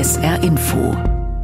SR Info.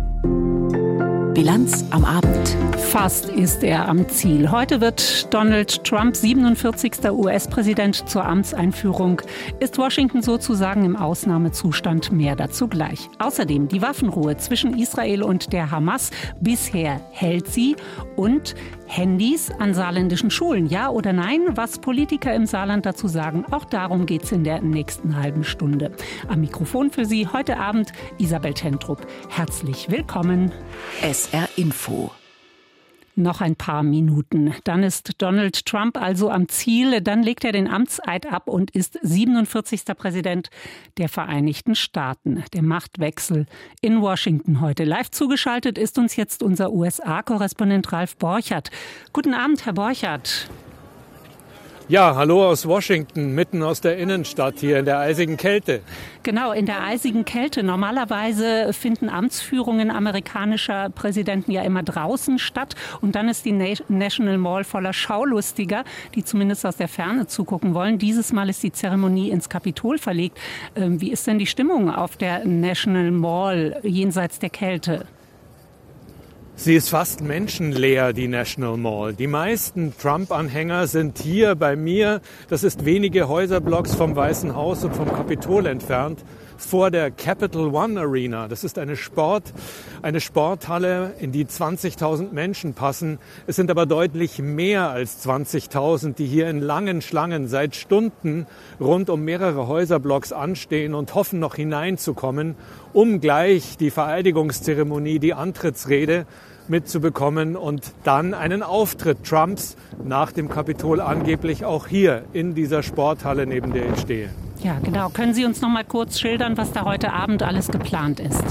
Bilanz am Abend. Fast ist er am Ziel. Heute wird Donald Trump 47. US-Präsident. Zur Amtseinführung ist Washington sozusagen im Ausnahmezustand. Mehr dazu gleich. Außerdem die Waffenruhe zwischen Israel und der Hamas. Bisher hält sie. Und Handys an saarländischen Schulen. Ja oder nein? Was Politiker im Saarland dazu sagen, auch darum geht es in der nächsten halben Stunde. Am Mikrofon für Sie heute Abend Isabel Tentrup. Herzlich willkommen. SR Info. Noch ein paar Minuten. Dann ist Donald Trump also am Ziel. Dann legt er den Amtseid ab und ist 47. Präsident der Vereinigten Staaten. Der Machtwechsel in Washington heute. Live zugeschaltet ist uns jetzt unser USA-Korrespondent Ralf Borchert. Guten Abend, Herr Borchert. Ja, hallo aus Washington, mitten aus der Innenstadt hier in der eisigen Kälte. Genau, in der eisigen Kälte. Normalerweise finden Amtsführungen amerikanischer Präsidenten ja immer draußen statt. Und dann ist die National Mall voller Schaulustiger, die zumindest aus der Ferne zugucken wollen. Dieses Mal ist die Zeremonie ins Kapitol verlegt. Wie ist denn die Stimmung auf der National Mall jenseits der Kälte? Sie ist fast menschenleer, die National Mall. Die meisten Trump-Anhänger sind hier bei mir. Das ist wenige Häuserblocks vom Weißen Haus und vom Kapitol entfernt, vor der Capital One Arena. Das ist eine Sporthalle, in die 20.000 Menschen passen. Es sind aber deutlich mehr als 20.000, die hier in langen Schlangen seit Stunden rund um mehrere Häuserblocks anstehen und hoffen, noch hineinzukommen, um gleich die Vereidigungszeremonie, die Antrittsrede mitzubekommen und dann einen Auftritt Trumps nach dem Kapitol angeblich auch hier in dieser Sporthalle, neben der ich stehe. Ja, genau. Können Sie uns noch mal kurz schildern, was da heute Abend alles geplant ist?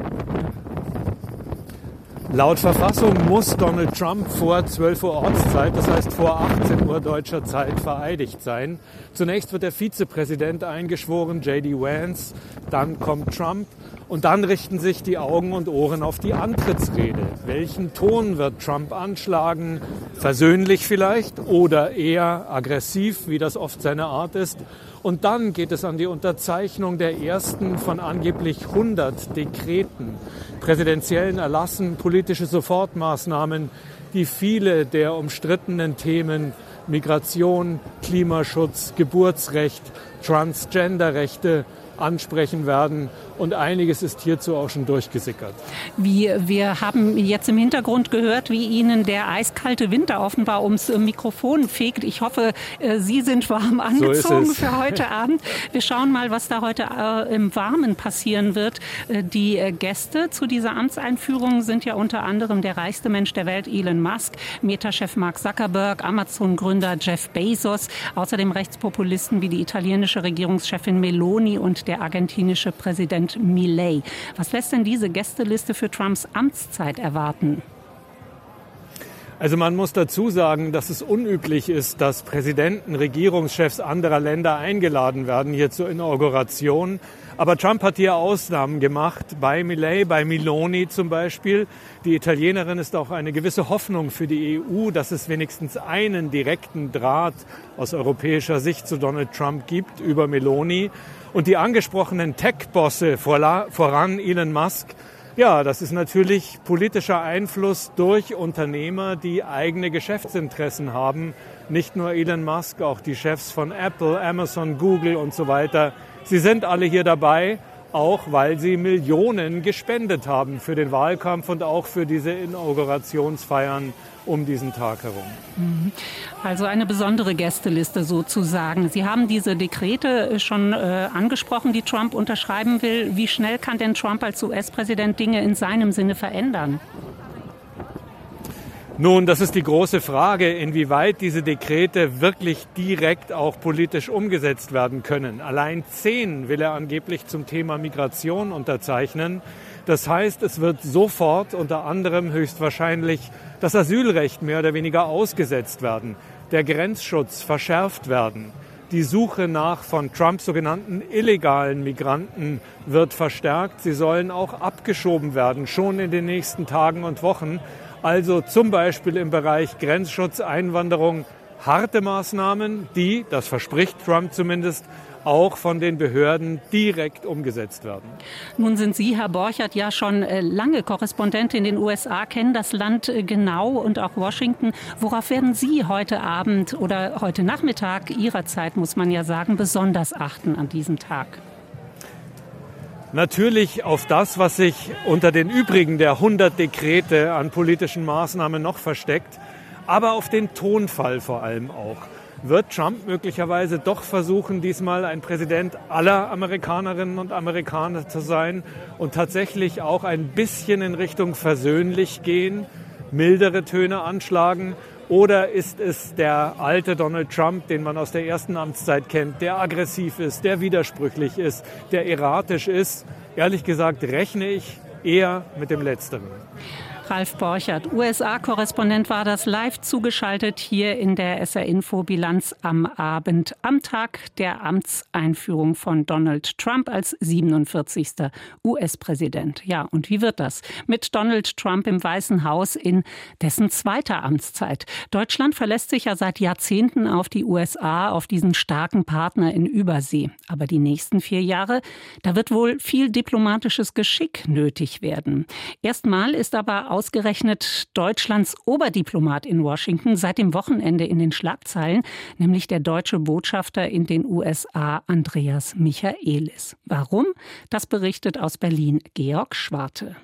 Laut Verfassung muss Donald Trump vor 12 Uhr Ortszeit, das heißt vor 18 Uhr deutscher Zeit, vereidigt sein. Zunächst wird der Vizepräsident eingeschworen, J.D. Vance, dann kommt Trump und dann richten sich die Augen und Ohren auf die Antrittsrede. Welchen Ton wird Trump anschlagen? Versöhnlich vielleicht oder eher aggressiv, wie das oft seine Art ist? Und dann geht es an die Unterzeichnung der ersten von angeblich 100 Dekreten, präsidentiellen Erlassen, politische Sofortmaßnahmen, die viele der umstrittenen Themen Migration, Klimaschutz, Geburtsrecht, Transgenderrechte ansprechen werden. Und einiges ist hierzu auch schon durchgesickert. Wir haben jetzt im Hintergrund gehört, wie Ihnen der eiskalte Winter offenbar ums Mikrofon fegt. Ich hoffe, Sie sind warm angezogen für heute Abend. Wir schauen mal, was da heute im Warmen passieren wird. Die Gäste zu dieser Amtseinführung sind ja unter anderem der reichste Mensch der Welt, Elon Musk, Meta-Chef Mark Zuckerberg, Amazon-Gründer Jeff Bezos, außerdem Rechtspopulisten wie die italienische Regierungschefin Meloni und der argentinische Präsident Milei. Was lässt denn diese Gästeliste für Trumps Amtszeit erwarten? Also man muss dazu sagen, dass es unüblich ist, dass Präsidenten, Regierungschefs anderer Länder eingeladen werden hier zur Inauguration. Aber Trump hat hier Ausnahmen gemacht, bei Milei, bei Meloni zum Beispiel. Die Italienerin ist auch eine gewisse Hoffnung für die EU, dass es wenigstens einen direkten Draht aus europäischer Sicht zu Donald Trump gibt über Meloni. Und die angesprochenen Tech-Bosse, voran Elon Musk, ja, das ist natürlich politischer Einfluss durch Unternehmer, die eigene Geschäftsinteressen haben. Nicht nur Elon Musk, auch die Chefs von Apple, Amazon, Google und so weiter. Sie sind alle hier dabei, auch weil sie Millionen gespendet haben für den Wahlkampf und auch für diese Inaugurationsfeiern um diesen Tag herum. Also eine besondere Gästeliste sozusagen. Sie haben diese Dekrete schon angesprochen, die Trump unterschreiben will. Wie schnell kann denn Trump als US-Präsident Dinge in seinem Sinne verändern? Nun, das ist die große Frage, inwieweit diese Dekrete wirklich direkt auch politisch umgesetzt werden können. Allein 10 will er angeblich zum Thema Migration unterzeichnen. Das heißt, es wird sofort unter anderem höchstwahrscheinlich das Asylrecht mehr oder weniger ausgesetzt werden, der Grenzschutz verschärft werden. Die Suche nach von Trump sogenannten illegalen Migranten wird verstärkt. Sie sollen auch abgeschoben werden, schon in den nächsten Tagen und Wochen. Also zum Beispiel im Bereich Grenzschutz, Einwanderung, harte Maßnahmen, die, das verspricht Trump zumindest, auch von den Behörden direkt umgesetzt werden. Nun sind Sie, Herr Borchert, ja schon lange Korrespondent in den USA, kennen das Land genau und auch Washington. Worauf werden Sie heute Abend oder heute Nachmittag Ihrer Zeit, muss man ja sagen, besonders achten an diesem Tag? Natürlich auf das, was sich unter den übrigen der 100 Dekrete an politischen Maßnahmen noch versteckt, aber auf den Tonfall vor allem auch. Wird Trump möglicherweise doch versuchen, diesmal ein Präsident aller Amerikanerinnen und Amerikaner zu sein und tatsächlich auch ein bisschen in Richtung versöhnlich gehen, mildere Töne anschlagen? Oder ist es der alte Donald Trump, den man aus der ersten Amtszeit kennt, der aggressiv ist, der widersprüchlich ist, der erratisch ist? Ehrlich gesagt rechne ich eher mit dem Letzteren. Ralf Borchert, USA-Korrespondent, war das live zugeschaltet hier in der SR-Info-Bilanz am Abend, am Tag der Amtseinführung von Donald Trump als 47. US-Präsident. Ja, und wie wird das mit Donald Trump im Weißen Haus in dessen zweiter Amtszeit? Deutschland verlässt sich ja seit Jahrzehnten auf die USA, auf diesen starken Partner in Übersee. Aber die nächsten 4 Jahre, da wird wohl viel diplomatisches Geschick nötig werden. Erstmal ist aber ausgerechnet Deutschlands Oberdiplomat in Washington seit dem Wochenende in den Schlagzeilen, nämlich der deutsche Botschafter in den USA Andreas Michaelis. Warum? Das berichtet aus Berlin Georg Schwarte.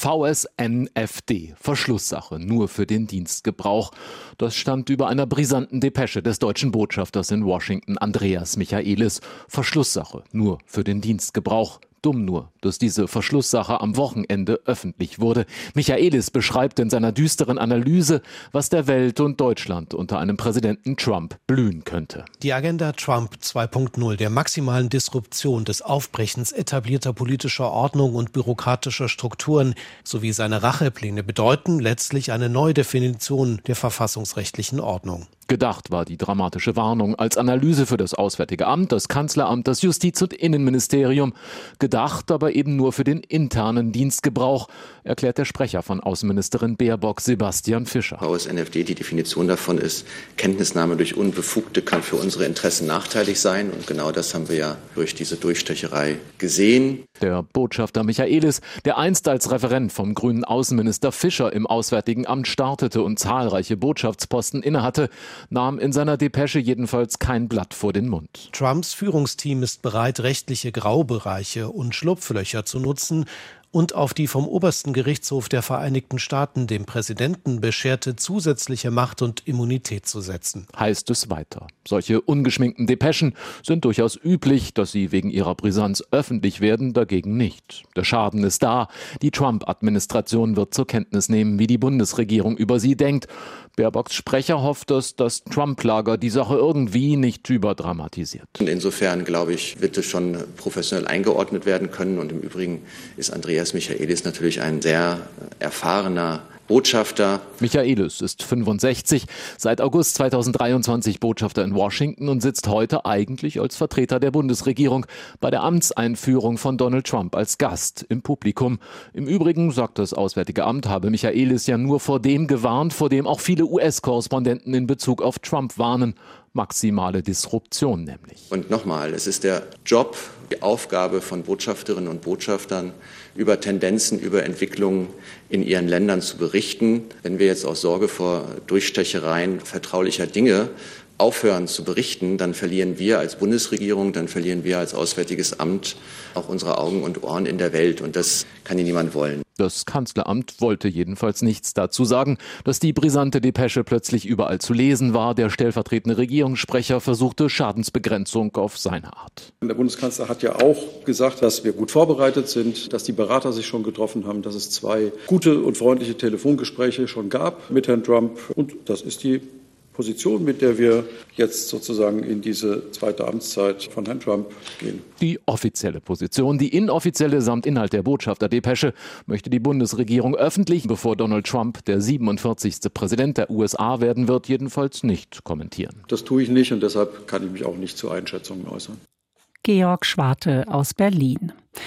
VSNFD, Verschlusssache, nur für den Dienstgebrauch. Das stand über einer brisanten Depesche des deutschen Botschafters in Washington Andreas Michaelis. Verschlusssache, nur für den Dienstgebrauch. Dumm nur, dass diese Verschlusssache am Wochenende öffentlich wurde. Michaelis beschreibt in seiner düsteren Analyse, was der Welt und Deutschland unter einem Präsidenten Trump blühen könnte. Die Agenda Trump 2.0, der maximalen Disruption, des Aufbrechens etablierter politischer Ordnung und bürokratischer Strukturen sowie seine Rachepläne bedeuten letztlich eine Neudefinition der verfassungsrechtlichen Ordnung. Gedacht war die dramatische Warnung als Analyse für das Auswärtige Amt, das Kanzleramt, das Justiz- und Innenministerium. Gedacht, aber eben nur für den internen Dienstgebrauch, erklärt der Sprecher von Außenministerin Baerbock, Sebastian Fischer. VSNFD, die Definition davon ist, Kenntnisnahme durch Unbefugte kann für unsere Interessen nachteilig sein. Und genau das haben wir ja durch diese Durchstecherei gesehen. Der Botschafter Michaelis, der einst als Referent vom grünen Außenminister Fischer im Auswärtigen Amt startete und zahlreiche Botschaftsposten innehatte, nahm in seiner Depesche jedenfalls kein Blatt vor den Mund. Trumps Führungsteam ist bereit, rechtliche Graubereiche und Schlupflöcher zu nutzen und auf die vom obersten Gerichtshof der Vereinigten Staaten dem Präsidenten bescherte zusätzliche Macht und Immunität zu setzen. Heißt es weiter. Solche ungeschminkten Depeschen sind durchaus üblich, dass sie wegen ihrer Brisanz öffentlich werden, dagegen nicht. Der Schaden ist da. Die Trump-Administration wird zur Kenntnis nehmen, wie die Bundesregierung über sie denkt. Baerbocks Sprecher hofft, dass das Trump-Lager die Sache irgendwie nicht überdramatisiert. Insofern, glaube ich, wird es schon professionell eingeordnet werden können. Und im Übrigen ist Andreas Michaelis natürlich ein sehr erfahrener Botschafter. Michaelis ist 65, seit August 2023 Botschafter in Washington und sitzt heute eigentlich als Vertreter der Bundesregierung bei der Amtseinführung von Donald Trump als Gast im Publikum. Im Übrigen, sagt das Auswärtige Amt, habe Michaelis ja nur vor dem gewarnt, vor dem auch viele US-Korrespondenten in Bezug auf Trump warnen. Maximale Disruption nämlich. Und nochmal, es ist der Job, die Aufgabe von Botschafterinnen und Botschaftern, über Tendenzen, über Entwicklungen in ihren Ländern zu berichten. Wenn wir jetzt aus Sorge vor Durchstechereien vertraulicher Dinge aufhören zu berichten, dann verlieren wir als Bundesregierung, dann verlieren wir als Auswärtiges Amt auch unsere Augen und Ohren in der Welt. Und das kann ja niemand wollen. Das Kanzleramt wollte jedenfalls nichts dazu sagen, dass die brisante Depesche plötzlich überall zu lesen war. Der stellvertretende Regierungssprecher versuchte Schadensbegrenzung auf seine Art. Der Bundeskanzler hat ja auch gesagt, dass wir gut vorbereitet sind, dass die Berater sich schon getroffen haben, dass es 2 gute und freundliche Telefongespräche schon gab mit Herrn Trump. Und das ist die Position, mit der wir jetzt sozusagen in diese zweite Amtszeit von Herrn Trump gehen. Die offizielle Position, die inoffizielle samt Inhalt der Botschafter-Depesche möchte die Bundesregierung öffentlich, bevor Donald Trump der 47. Präsident der USA werden wird, jedenfalls nicht kommentieren. Das tue ich nicht und deshalb kann ich mich auch nicht zu Einschätzungen äußern. Georg Schwarte aus Berlin.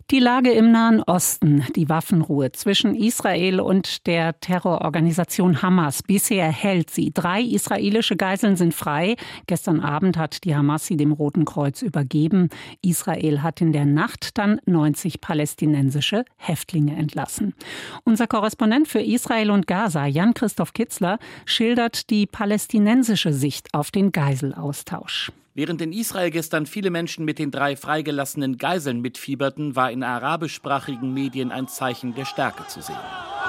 Die Lage im Nahen Osten, die Waffenruhe zwischen Israel und der Terrororganisation Hamas. Bisher hält sie. 3 israelische Geiseln sind frei. Gestern Abend hat die Hamas sie dem Roten Kreuz übergeben. Israel hat in der Nacht dann 90 palästinensische Häftlinge entlassen. Unser Korrespondent für Israel und Gaza, Jan-Christoph Kitzler, schildert die palästinensische Sicht auf den Geiselaustausch. Während in Israel gestern viele Menschen mit den 3 freigelassenen Geiseln mitfieberten, war in arabischsprachigen Medien ein Zeichen der Stärke zu sehen.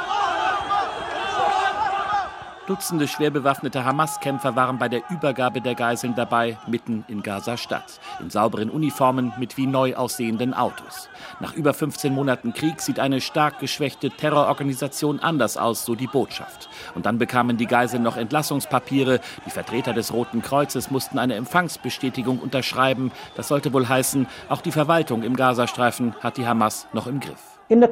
Dutzende schwer bewaffnete Hamas-Kämpfer waren bei der Übergabe der Geiseln dabei, mitten in Gaza-Stadt. In sauberen Uniformen mit wie neu aussehenden Autos. Nach über 15 Monaten Krieg sieht eine stark geschwächte Terrororganisation anders aus, so die Botschaft. Und dann bekamen die Geiseln noch Entlassungspapiere. Die Vertreter des Roten Kreuzes mussten eine Empfangsbestätigung unterschreiben. Das sollte wohl heißen, auch die Verwaltung im Gazastreifen hat die Hamas noch im Griff.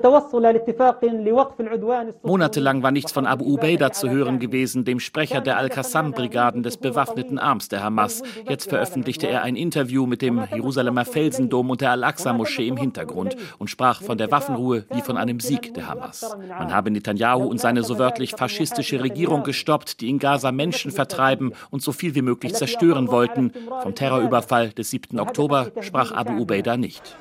Monatelang war nichts von Abu Ubaida zu hören gewesen, dem Sprecher der Al-Qassam-Brigaden des bewaffneten Arms der Hamas. Jetzt veröffentlichte er ein Interview mit dem Jerusalemer Felsendom und der Al-Aqsa-Moschee im Hintergrund und sprach von der Waffenruhe wie von einem Sieg der Hamas. Man habe Netanyahu und seine so wörtlich faschistische Regierung gestoppt, die in Gaza Menschen vertreiben und so viel wie möglich zerstören wollten. Vom Terrorüberfall des 7. Oktober sprach Abu Ubaida nicht.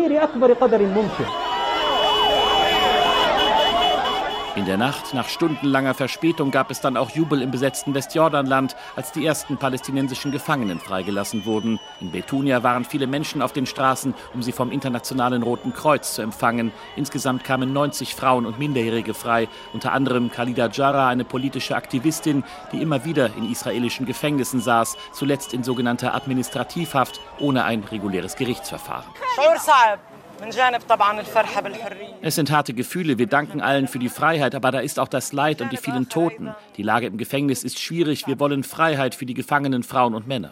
In der Nacht, nach stundenlanger Verspätung, gab es dann auch Jubel im besetzten Westjordanland, als die ersten palästinensischen Gefangenen freigelassen wurden. In Betunia waren viele Menschen auf den Straßen, um sie vom Internationalen Roten Kreuz zu empfangen. Insgesamt kamen 90 Frauen und Minderjährige frei, unter anderem Khalida Jarrah, eine politische Aktivistin, die immer wieder in israelischen Gefängnissen saß, zuletzt in sogenannter Administrativhaft, ohne ein reguläres Gerichtsverfahren. Es sind harte Gefühle, wir danken allen für die Freiheit, aber da ist auch das Leid und die vielen Toten. Die Lage im Gefängnis ist schwierig, wir wollen Freiheit für die gefangenen Frauen und Männer.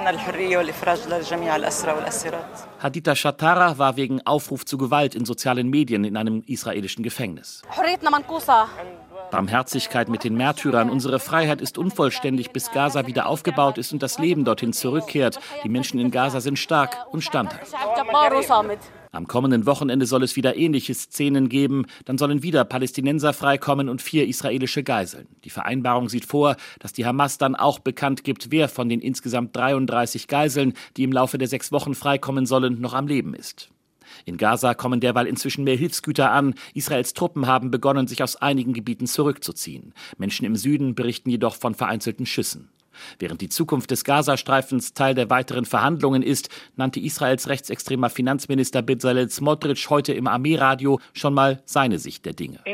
Haditha Shatara war wegen Aufruf zu Gewalt in sozialen Medien in einem israelischen Gefängnis. Barmherzigkeit mit den Märtyrern. Unsere Freiheit ist unvollständig, bis Gaza wieder aufgebaut ist und das Leben dorthin zurückkehrt. Die Menschen in Gaza sind stark und standhaft. Am kommenden Wochenende soll es wieder ähnliche Szenen geben. Dann sollen wieder Palästinenser freikommen und 4 israelische Geiseln. Die Vereinbarung sieht vor, dass die Hamas dann auch bekannt gibt, wer von den insgesamt 33 Geiseln, die im Laufe der 6 Wochen freikommen sollen, noch am Leben ist. In Gaza kommen derweil inzwischen mehr Hilfsgüter an. Israels Truppen haben begonnen, sich aus einigen Gebieten zurückzuziehen. Menschen im Süden berichten jedoch von vereinzelten Schüssen. Während die Zukunft des Gazastreifens Teil der weiteren Verhandlungen ist, nannte Israels rechtsextremer Finanzminister Bezalel Smotrich heute im Armeeradio schon mal seine Sicht der Dinge.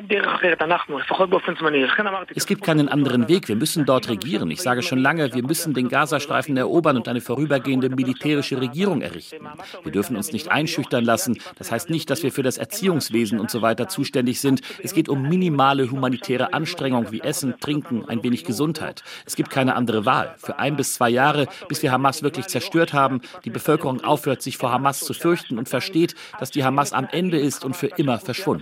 Es gibt keinen anderen Weg, wir müssen dort regieren. Ich sage schon lange, wir müssen den Gazastreifen erobern und eine vorübergehende militärische Regierung errichten. Wir dürfen uns nicht einschüchtern lassen. Das heißt nicht, dass wir für das Erziehungswesen und so weiter zuständig sind. Es geht um minimale humanitäre Anstrengungen wie Essen, Trinken, ein wenig Gesundheit. Es gibt keine andere Wahl. Für 1 bis 2 Jahre, bis wir Hamas wirklich zerstört haben, die Bevölkerung aufhört, sich vor Hamas zu fürchten und versteht, dass die Hamas am Ende ist und für immer verschwunden.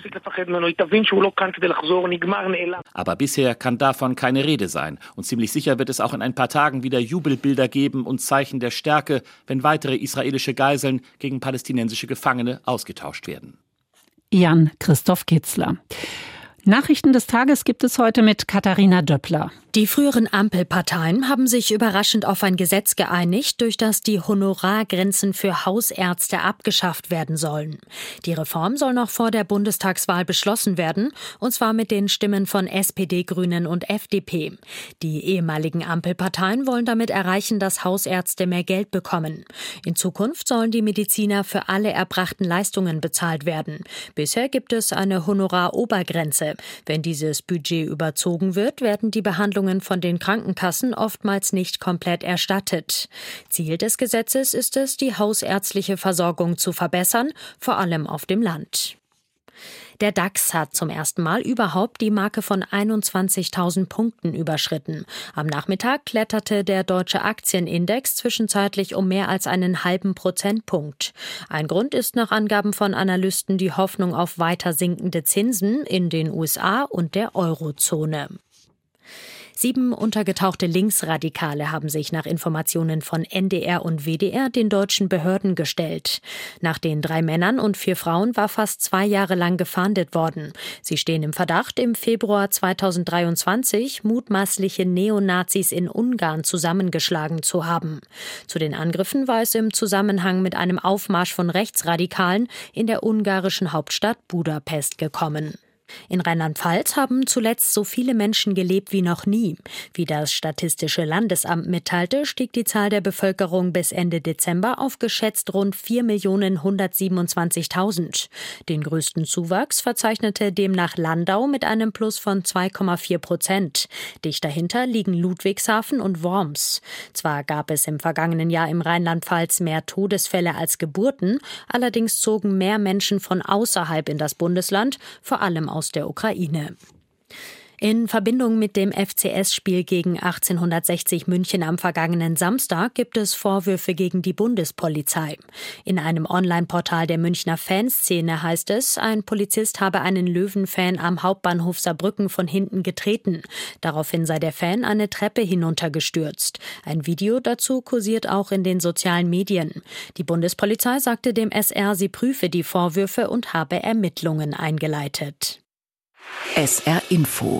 Aber bisher kann davon keine Rede sein. Und ziemlich sicher wird es auch in ein paar Tagen wieder Jubelbilder geben und Zeichen der Stärke, wenn weitere israelische Geiseln gegen palästinensische Gefangene ausgetauscht werden. Jan-Christoph Kitzler. Nachrichten des Tages gibt es heute mit Katharina Döppler. Die früheren Ampelparteien haben sich überraschend auf ein Gesetz geeinigt, durch das die Honorargrenzen für Hausärzte abgeschafft werden sollen. Die Reform soll noch vor der Bundestagswahl beschlossen werden, und zwar mit den Stimmen von SPD, Grünen und FDP. Die ehemaligen Ampelparteien wollen damit erreichen, dass Hausärzte mehr Geld bekommen. In Zukunft sollen die Mediziner für alle erbrachten Leistungen bezahlt werden. Bisher gibt es eine Honorarobergrenze. Wenn dieses Budget überzogen wird, werden die Behandlungen von den Krankenkassen oftmals nicht komplett erstattet. Ziel des Gesetzes ist es, die hausärztliche Versorgung zu verbessern, vor allem auf dem Land. Der DAX hat zum ersten Mal überhaupt die Marke von 21.000 Punkten überschritten. Am Nachmittag kletterte der deutsche Aktienindex zwischenzeitlich um mehr als einen halben Prozentpunkt. Ein Grund ist nach Angaben von Analysten die Hoffnung auf weiter sinkende Zinsen in den USA und der Eurozone. 7 untergetauchte Linksradikale haben sich nach Informationen von NDR und WDR den deutschen Behörden gestellt. Nach den 3 Männern und 4 Frauen war fast 2 Jahre lang gefahndet worden. Sie stehen im Verdacht, im Februar 2023 mutmaßliche Neonazis in Ungarn zusammengeschlagen zu haben. Zu den Angriffen war es im Zusammenhang mit einem Aufmarsch von Rechtsradikalen in der ungarischen Hauptstadt Budapest gekommen. In Rheinland-Pfalz haben zuletzt so viele Menschen gelebt wie noch nie. Wie das Statistische Landesamt mitteilte, stieg die Zahl der Bevölkerung bis Ende Dezember auf geschätzt rund 4.127.000. Den größten Zuwachs verzeichnete demnach Landau mit einem Plus von 2,4%. Dicht dahinter liegen Ludwigshafen und Worms. Zwar gab es im vergangenen Jahr im Rheinland-Pfalz mehr Todesfälle als Geburten, allerdings zogen mehr Menschen von außerhalb in das Bundesland, vor allem aus der Ukraine. In Verbindung mit dem FCS-Spiel gegen 1860 München am vergangenen Samstag gibt es Vorwürfe gegen die Bundespolizei. In einem Online-Portal der Münchner Fanszene heißt es, ein Polizist habe einen Löwen-Fan am Hauptbahnhof Saarbrücken von hinten getreten. Daraufhin sei der Fan eine Treppe hinuntergestürzt. Ein Video dazu kursiert auch in den sozialen Medien. Die Bundespolizei sagte dem SR, sie prüfe die Vorwürfe und habe Ermittlungen eingeleitet. SR Info.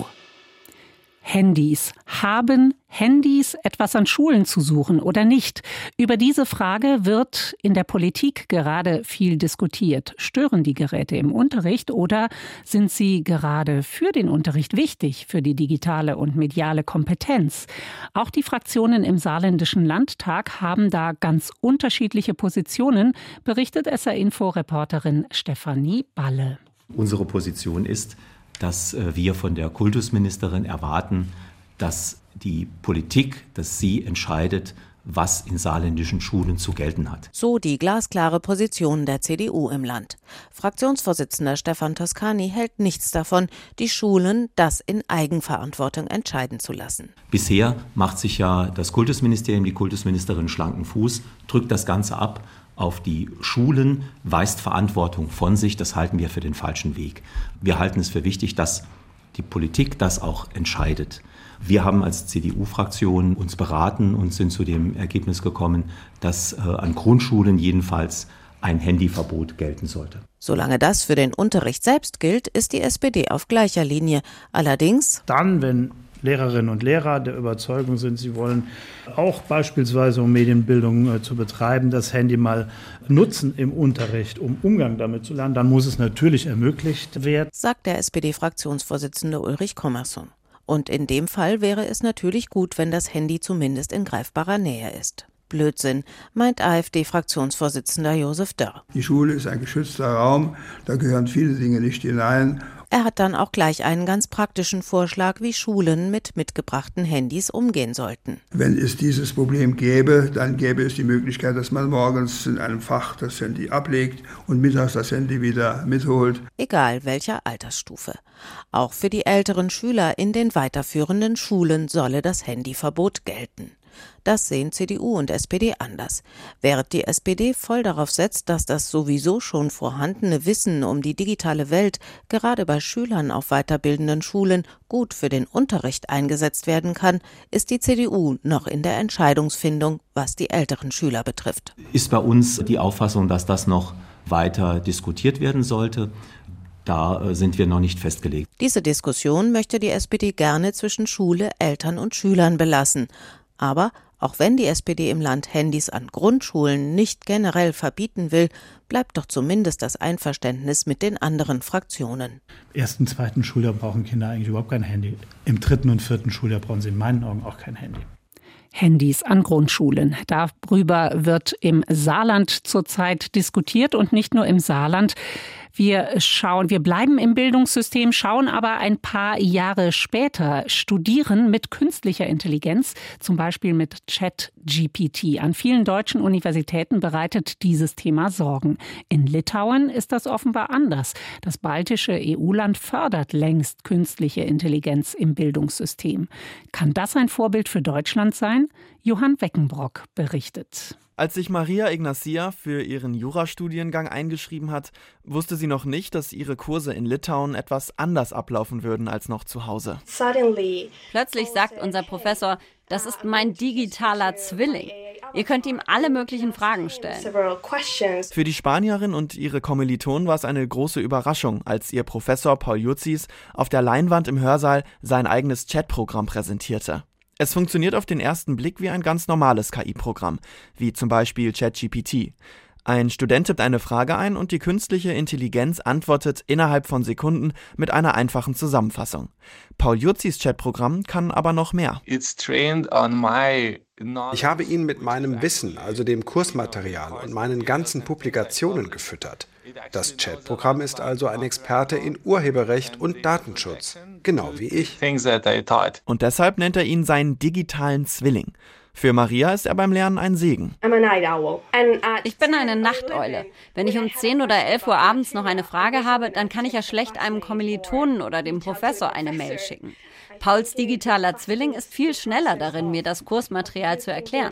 Handys. Haben Handys etwas an Schulen zu suchen oder nicht? Über diese Frage wird in der Politik gerade viel diskutiert. Stören die Geräte im Unterricht oder sind sie gerade für den Unterricht wichtig, für die digitale und mediale Kompetenz? Auch die Fraktionen im Saarländischen Landtag haben da ganz unterschiedliche Positionen, berichtet SR-Info-Reporterin Stefanie Balle. Unsere Position ist, dass wir von der Kultusministerin erwarten, dass die Politik, dass sie entscheidet, was in saarländischen Schulen zu gelten hat. So die glasklare Position der CDU im Land. Fraktionsvorsitzender Stefan Toscani hält nichts davon, die Schulen das in Eigenverantwortung entscheiden zu lassen. Bisher macht sich ja das Kultusministerium, die Kultusministerin schlanken Fuß, drückt das Ganze ab auf die Schulen, weist Verantwortung von sich. Das halten wir für den falschen Weg. Wir halten es für wichtig, dass die Politik das auch entscheidet. Wir haben als CDU-Fraktion uns beraten und sind zu dem Ergebnis gekommen, dass an Grundschulen jedenfalls ein Handyverbot gelten sollte. Solange das für den Unterricht selbst gilt, ist die SPD auf gleicher Linie. Allerdings dann, wenn Lehrerinnen und Lehrer der Überzeugung sind, sie wollen auch beispielsweise, um Medienbildung zu betreiben, das Handy mal nutzen im Unterricht, um Umgang damit zu lernen, dann muss es natürlich ermöglicht werden, sagt der SPD-Fraktionsvorsitzende Ulrich Kommerson. Und in dem Fall wäre es natürlich gut, wenn das Handy zumindest in greifbarer Nähe ist. Blödsinn, meint AfD-Fraktionsvorsitzender Josef Dörr. Die Schule ist ein geschützter Raum, da gehören viele Dinge nicht hinein. Er hat dann auch gleich einen ganz praktischen Vorschlag, wie Schulen mit mitgebrachten Handys umgehen sollten. Wenn es dieses Problem gäbe, dann gäbe es die Möglichkeit, dass man morgens in einem Fach das Handy ablegt und mittags das Handy wieder mitholt. Egal welcher Altersstufe. Auch für die älteren Schüler in den weiterführenden Schulen solle das Handyverbot gelten. Das sehen CDU und SPD anders. Während die SPD voll darauf setzt, dass das sowieso schon vorhandene Wissen um die digitale Welt gerade bei Schülern auf weiterbildenden Schulen gut für den Unterricht eingesetzt werden kann, ist die CDU noch in der Entscheidungsfindung, was die älteren Schüler betrifft. Ist bei uns die Auffassung, dass das noch weiter diskutiert werden sollte? Da sind wir noch nicht festgelegt. Diese Diskussion möchte die SPD gerne zwischen Schule, Eltern und Schülern belassen. Aber auch wenn die SPD im Land Handys an Grundschulen nicht generell verbieten will, bleibt doch zumindest das Einverständnis mit den anderen Fraktionen. Im 1. und 2. Schuljahr brauchen Kinder eigentlich überhaupt kein Handy. Im 3. und 4. Schuljahr brauchen sie in meinen Augen auch kein Handy. Handys an Grundschulen. Darüber wird im Saarland zurzeit diskutiert und nicht nur im Saarland. Wir bleiben im Bildungssystem, schauen aber ein paar Jahre später, studieren mit künstlicher Intelligenz, zum Beispiel mit ChatGPT. An vielen deutschen Universitäten bereitet dieses Thema Sorgen. In Litauen ist das offenbar anders. Das baltische EU-Land fördert längst künstliche Intelligenz im Bildungssystem. Kann das ein Vorbild für Deutschland sein? Johann Weckenbrock berichtet. Als sich Maria Ignazia für ihren Jurastudiengang eingeschrieben hat, wusste sie noch nicht, dass ihre Kurse in Litauen etwas anders ablaufen würden als noch zu Hause. Plötzlich sagt unser Professor, das ist mein digitaler Zwilling. Ihr könnt ihm alle möglichen Fragen stellen. Für die Spanierin und ihre Kommilitonen war es eine große Überraschung, als ihr Professor Paul Jutzis auf der Leinwand im Hörsaal sein eigenes Chatprogramm präsentierte. Es funktioniert auf den ersten Blick wie ein ganz normales KI-Programm, wie zum Beispiel ChatGPT. Ein Student tippt eine Frage ein und die künstliche Intelligenz antwortet innerhalb von Sekunden mit einer einfachen Zusammenfassung. Paul Jutzis Chatprogramm kann aber noch mehr. Ich habe ihn mit meinem Wissen, also dem Kursmaterial und meinen ganzen Publikationen gefüttert. Das Chatprogramm ist also ein Experte in Urheberrecht und Datenschutz, genau wie ich. Und deshalb nennt er ihn seinen digitalen Zwilling. Für Maria ist er beim Lernen ein Segen. Ich bin eine Nachteule. Wenn ich um 10 oder 11 Uhr abends noch eine Frage habe, dann kann ich ja schlecht einem Kommilitonen oder dem Professor eine Mail schicken. Pauls digitaler Zwilling ist viel schneller darin, mir das Kursmaterial zu erklären.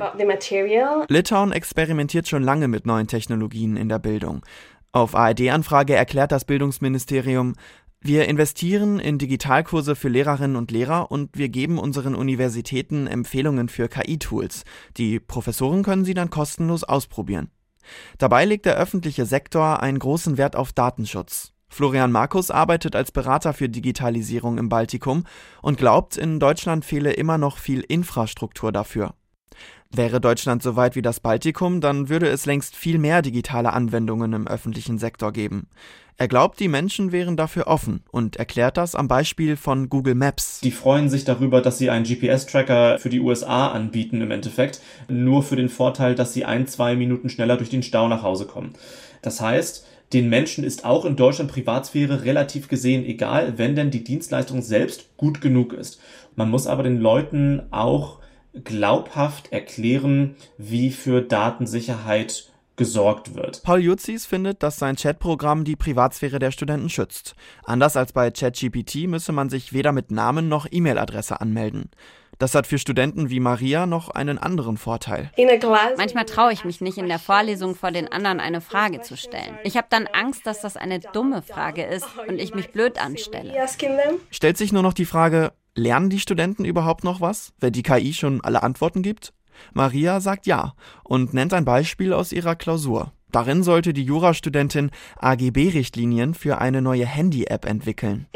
Litauen experimentiert schon lange mit neuen Technologien in der Bildung. Auf ARD-Anfrage erklärt das Bildungsministerium: Wir investieren in Digitalkurse für Lehrerinnen und Lehrer und wir geben unseren Universitäten Empfehlungen für KI-Tools. Die Professoren können sie dann kostenlos ausprobieren. Dabei legt der öffentliche Sektor einen großen Wert auf Datenschutz. Florian Markus arbeitet als Berater für Digitalisierung im Baltikum und glaubt, in Deutschland fehle immer noch viel Infrastruktur dafür. Wäre Deutschland so weit wie das Baltikum, dann würde es längst viel mehr digitale Anwendungen im öffentlichen Sektor geben. Er glaubt, die Menschen wären dafür offen und erklärt das am Beispiel von Google Maps. Die freuen sich darüber, dass sie einen GPS-Tracker für die USA anbieten im Endeffekt, nur für den Vorteil, dass sie 1-2 Minuten schneller durch den Stau nach Hause kommen. Das heißt, den Menschen ist auch in Deutschland Privatsphäre relativ gesehen egal, wenn denn die Dienstleistung selbst gut genug ist. Man muss aber den Leuten auch glaubhaft erklären, wie für Datensicherheit gesorgt wird. Paul Jutzis findet, dass sein Chatprogramm die Privatsphäre der Studenten schützt. Anders als bei ChatGPT müsse man sich weder mit Namen noch E-Mail-Adresse anmelden. Das hat für Studenten wie Maria noch einen anderen Vorteil. Manchmal traue ich mich nicht, in der Vorlesung vor den anderen eine Frage zu stellen. Ich habe dann Angst, dass das eine dumme Frage ist und ich mich blöd anstelle. Stellt sich nur noch die Frage: Lernen die Studenten überhaupt noch was, wenn die KI schon alle Antworten gibt? Maria sagt ja und nennt ein Beispiel aus ihrer Klausur. Darin sollte die Jurastudentin AGB-Richtlinien für eine neue Handy-App entwickeln.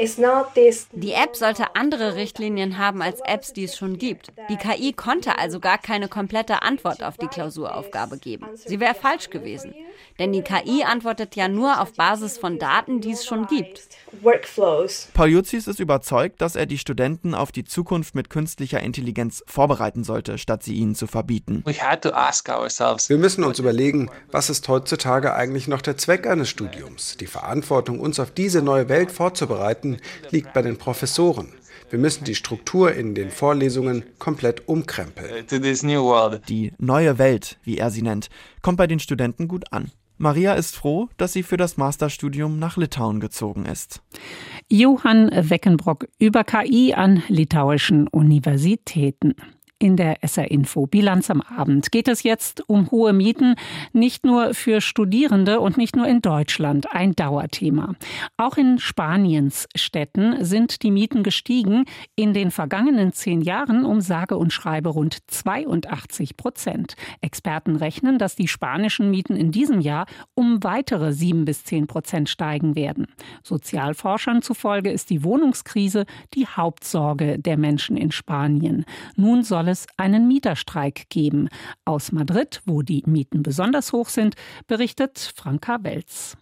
Die App sollte andere Richtlinien haben als Apps, die es schon gibt. Die KI konnte also gar keine komplette Antwort auf die Klausuraufgabe geben. Sie wäre falsch gewesen. Denn die KI antwortet ja nur auf Basis von Daten, die es schon gibt. Paul Jutzis ist überzeugt, dass er die Studenten auf die Zukunft mit künstlicher Intelligenz vorbereiten sollte, statt sie ihnen zu verbieten. Wir müssen uns überlegen, was ist heutzutage eigentlich noch der Zweck eines Studiums? Die Verantwortung, uns auf diese neue Welt vorzubereiten, liegt bei den Professoren. Wir müssen die Struktur in den Vorlesungen komplett umkrempeln. Die neue Welt, wie er sie nennt, kommt bei den Studenten gut an. Maria ist froh, dass sie für das Masterstudium nach Litauen gezogen ist. Johann Weckenbrock über KI an litauischen Universitäten. In der SR-Info Bilanz am Abend geht es jetzt um hohe Mieten, nicht nur für Studierende und nicht nur in Deutschland, ein Dauerthema. Auch in Spaniens Städten sind die Mieten gestiegen, in den vergangenen 10 Jahren um sage und schreibe rund 82%. Experten rechnen, dass die spanischen Mieten in diesem Jahr um weitere 7-10% steigen werden. Sozialforschern zufolge ist die Wohnungskrise die Hauptsorge der Menschen in Spanien. Nun soll es einen Mieterstreik geben. Aus Madrid, wo die Mieten besonders hoch sind, berichtet Franka Welz.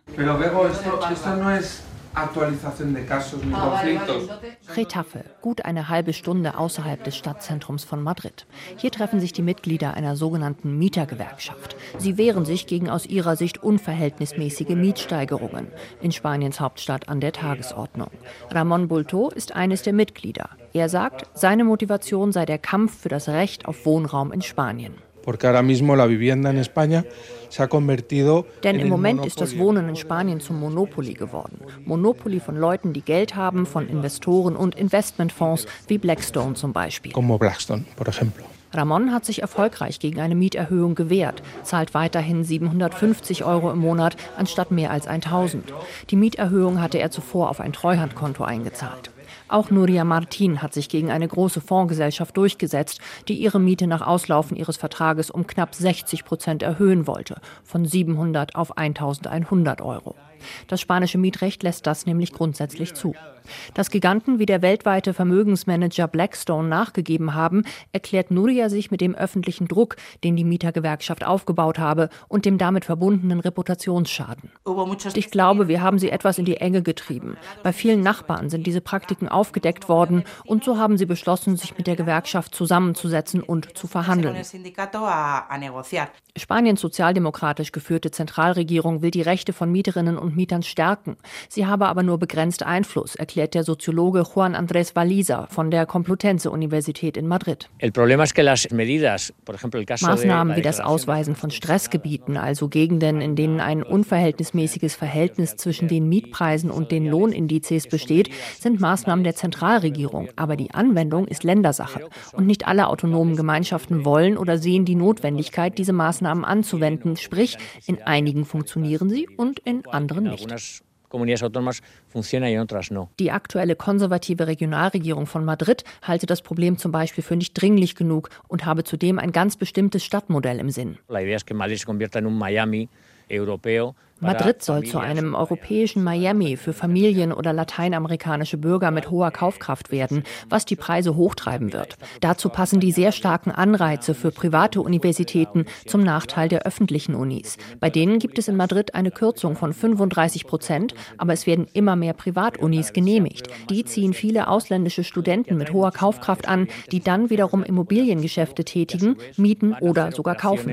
Getafe, gut eine halbe Stunde außerhalb des Stadtzentrums von Madrid. Hier treffen sich die Mitglieder einer sogenannten Mietergewerkschaft. Sie wehren sich gegen aus ihrer Sicht unverhältnismäßige Mietsteigerungen in Spaniens Hauptstadt an der Tagesordnung. Ramón Bulto ist eines der Mitglieder. Er sagt, seine Motivation sei der Kampf für das Recht auf Wohnraum in Spanien. Denn im Moment ist das Wohnen in Spanien zum Monopoly geworden. Monopoly von Leuten, die Geld haben, von Investoren und Investmentfonds wie Blackstone zum Beispiel. Ramon hat sich erfolgreich gegen eine Mieterhöhung gewehrt, zahlt weiterhin 750 € im Monat anstatt mehr als 1.000. Die Mieterhöhung hatte er zuvor auf ein Treuhandkonto eingezahlt. Auch Nuria Martin hat sich gegen eine große Fondsgesellschaft durchgesetzt, die ihre Miete nach Auslaufen ihres Vertrages um knapp 60% erhöhen wollte, von 700 auf 1.100 €. Das spanische Mietrecht lässt das nämlich grundsätzlich zu. Dass Giganten wie der weltweite Vermögensmanager Blackstone nachgegeben haben, erklärt Nuria sich mit dem öffentlichen Druck, den die Mietergewerkschaft aufgebaut habe und dem damit verbundenen Reputationsschaden. Ich glaube, wir haben sie etwas in die Enge getrieben. Bei vielen Nachbarn sind diese Praktiken aufgedeckt worden und so haben sie beschlossen, sich mit der Gewerkschaft zusammenzusetzen und zu verhandeln. Spaniens sozialdemokratisch geführte Zentralregierung will die Rechte von Mieterinnen und Mietern stärken. Sie habe aber nur begrenzt Einfluss, erklärt der Soziologe Juan Andrés Valiza von der Complutense-Universität in Madrid. Maßnahmen wie das Ausweisen von Stressgebieten, also Gegenden, in denen ein unverhältnismäßiges Verhältnis zwischen den Mietpreisen und den Lohnindizes besteht, sind Maßnahmen der Zentralregierung. Aber die Anwendung ist Ländersache. Und nicht alle autonomen Gemeinschaften wollen oder sehen die Notwendigkeit, diese Maßnahmen anzuwenden. Sprich, in einigen funktionieren sie und in anderen nicht. Die aktuelle konservative Regionalregierung von Madrid halte das Problem zum Beispiel für nicht dringlich genug und habe zudem ein ganz bestimmtes Stadtmodell im Sinn. Madrid soll zu einem europäischen Miami für Familien oder lateinamerikanische Bürger mit hoher Kaufkraft werden, was die Preise hochtreiben wird. Dazu passen die sehr starken Anreize für private Universitäten zum Nachteil der öffentlichen Unis. Bei denen gibt es in Madrid eine Kürzung von 35%, aber es werden immer mehr Privatunis genehmigt. Die ziehen viele ausländische Studenten mit hoher Kaufkraft an, die dann wiederum Immobiliengeschäfte tätigen, mieten oder sogar kaufen.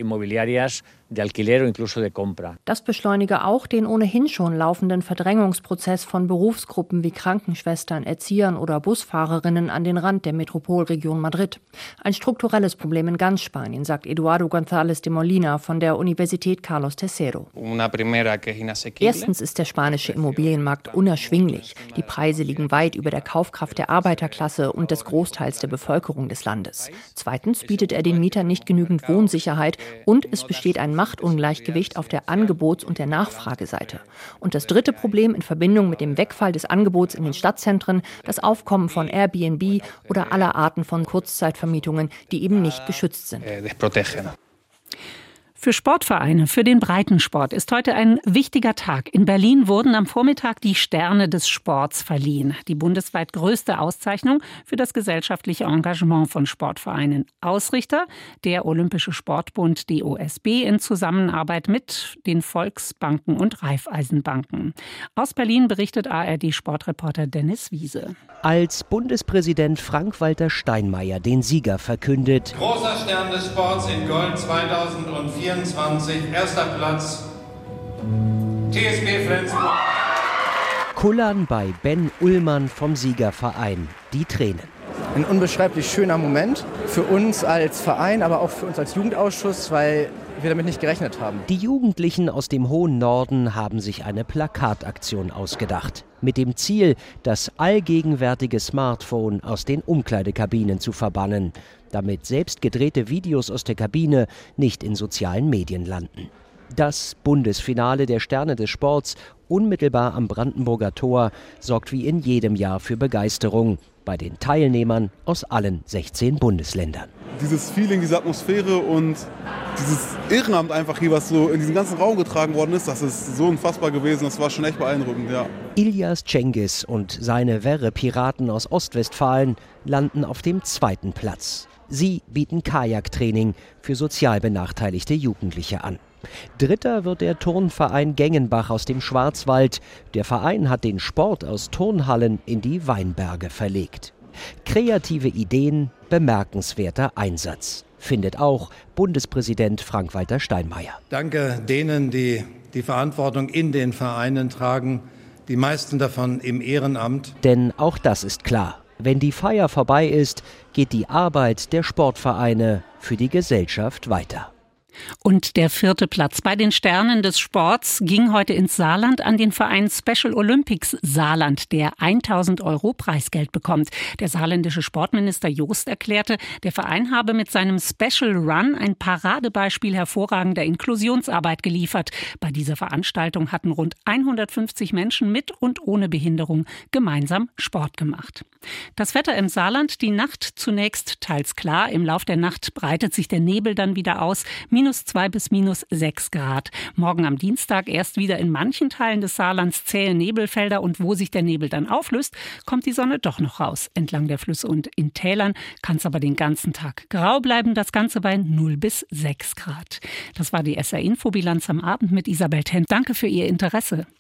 Das beschleunige auch den ohnehin schon laufenden Verdrängungsprozess von Berufsgruppen wie Krankenschwestern, Erziehern oder Busfahrerinnen an den Rand der Metropolregion Madrid. Ein strukturelles Problem in ganz Spanien, sagt Eduardo González de Molina von der Universität Carlos III. Erstens ist der spanische Immobilienmarkt unerschwinglich. Die Preise liegen weit über der Kaufkraft der Arbeiterklasse und des Großteils der Bevölkerung des Landes. Zweitens bietet er den Mietern nicht genügend Wohnsicherheit und es besteht ein Machtungleichgewicht auf der Angebots- und der Nachfrageseite. Und das dritte Problem in Verbindung mit dem Wegfall des Angebots in den Stadtzentren, das Aufkommen von Airbnb oder aller Arten von Kurzzeitvermietungen, die eben nicht geschützt sind. Für Sportvereine, für den Breitensport ist heute ein wichtiger Tag. In Berlin wurden am Vormittag die Sterne des Sports verliehen. Die bundesweit größte Auszeichnung für das gesellschaftliche Engagement von Sportvereinen. Ausrichter der Olympische Sportbund DOSB in Zusammenarbeit mit den Volksbanken und Raiffeisenbanken. Aus Berlin berichtet ARD-Sportreporter Dennis Wiese. Als Bundespräsident Frank-Walter Steinmeier den Sieger verkündet. Großer Stern des Sports in Gold 2024, erster Platz, TSB Flensburg. Kullern bei Ben Ullmann vom Siegerverein. Die Tränen. Ein unbeschreiblich schöner Moment für uns als Verein, aber auch für uns als Jugendausschuss, weil wir damit nicht gerechnet haben. Die Jugendlichen aus dem hohen Norden haben sich eine Plakataktion ausgedacht. Mit dem Ziel, das allgegenwärtige Smartphone aus den Umkleidekabinen zu verbannen, damit selbst gedrehte Videos aus der Kabine nicht in sozialen Medien landen. Das Bundesfinale der Sterne des Sports unmittelbar am Brandenburger Tor sorgt wie in jedem Jahr für Begeisterung bei den Teilnehmern aus allen 16 Bundesländern. Dieses Feeling, diese Atmosphäre und dieses Ehrenamt einfach hier, was so in diesen ganzen Raum getragen worden ist, das ist so unfassbar gewesen, das war schon echt beeindruckend, ja. Ilyas Cengiz und seine Werre-Piraten aus Ostwestfalen landen auf dem 2. Platz. Sie bieten Kajaktraining für sozial benachteiligte Jugendliche an. Dritter wird der Turnverein Gengenbach aus dem Schwarzwald. Der Verein hat den Sport aus Turnhallen in die Weinberge verlegt. Kreative Ideen, bemerkenswerter Einsatz, findet auch Bundespräsident Frank-Walter Steinmeier. Danke denen, die die Verantwortung in den Vereinen tragen, die meisten davon im Ehrenamt. Denn auch das ist klar. Wenn die Feier vorbei ist, geht die Arbeit der Sportvereine für die Gesellschaft weiter. Und der 4. Platz bei den Sternen des Sports ging heute ins Saarland an den Verein Special Olympics Saarland, der 1.000 € Preisgeld bekommt. Der saarländische Sportminister Jost erklärte, der Verein habe mit seinem Special Run ein Paradebeispiel hervorragender Inklusionsarbeit geliefert. Bei dieser Veranstaltung hatten rund 150 Menschen mit und ohne Behinderung gemeinsam Sport gemacht. Das Wetter im Saarland, die Nacht zunächst teils klar. Im Lauf der Nacht breitet sich der Nebel dann wieder aus. -2 bis -6 Grad. Morgen am Dienstag erst wieder in manchen Teilen des Saarlands zähe Nebelfelder und wo sich der Nebel dann auflöst, kommt die Sonne doch noch raus. Entlang der Flüsse und in Tälern kann es aber den ganzen Tag grau bleiben, das Ganze bei 0 bis 6 Grad. Das war die SR-Info-Bilanz am Abend mit Isabel Tent. Danke für Ihr Interesse.